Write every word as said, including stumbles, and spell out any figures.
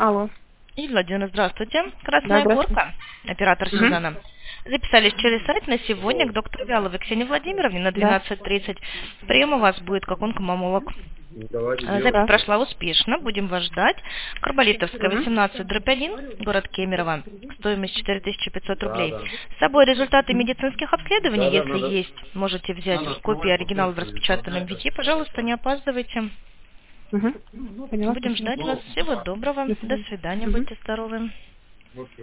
Алло. И, Владимир, здравствуйте. Да, Красная здравствуйте. Горка, оператор Мгм. Сюзанна. Записались через сайт на сегодня к доктору Вяловой Ксении Владимировне на Да. двенадцать тридцать. Прием у вас будет как онкомамолог. Э, Запись Да. прошла успешно, будем вас ждать. Карболитовская, Мгм. восемнадцать дробь один, город Кемерово. Стоимость четыре тысячи пятьсот рублей. С собой результаты медицинских обследований, если есть, можете взять копии оригинала в распечатанном виде. Пожалуйста, не опаздывайте. Угу. Поняла, Будем спасибо. ждать вас. Всего доброго. До До свидания. свидания. Мгм. Будьте здоровы.